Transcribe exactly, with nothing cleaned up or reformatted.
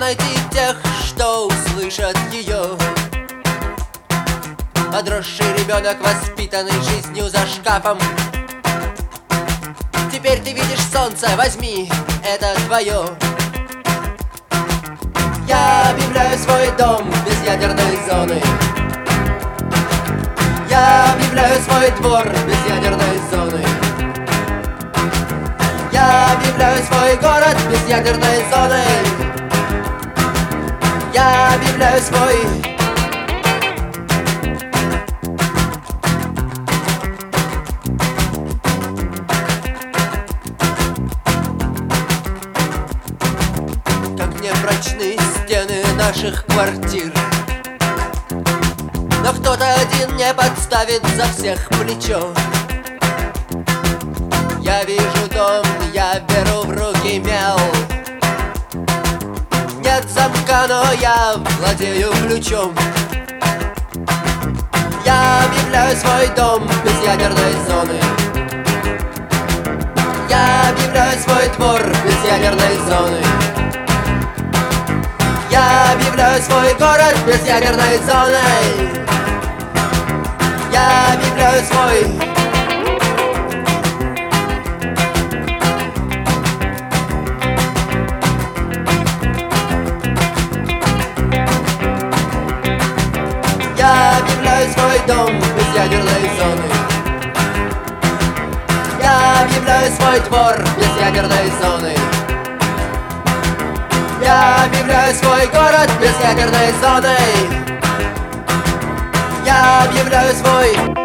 найти тех, что услышат ее. Подросший ребенок, воспитанный жизнью за шкафом. Теперь ты видишь солнце, возьми, это твое. Я объявляю свой дом без ядерной зоны. Я объявляю свой двор без ядерной зоны. Я объявляю свой город без ядерной зоны. Я объявляю свой... Как непрочны стены наших квартир, но кто-то один не подставит за всех плечо. Я вижу дом, я беру в руки мел. Нет замка, но я владею ключом. Я объявляю свой дом без ядерной зоны. Я объявляю свой двор без ядерной зоны. Я объявляю свой город без ядерной зоны. Я объявляю свой... Я объявляю свой дом без ядерной зоны. Я объявляю свой двор без ядерной зоны. Я объявляю свой город без ядерной зоны. Я объявляю свой...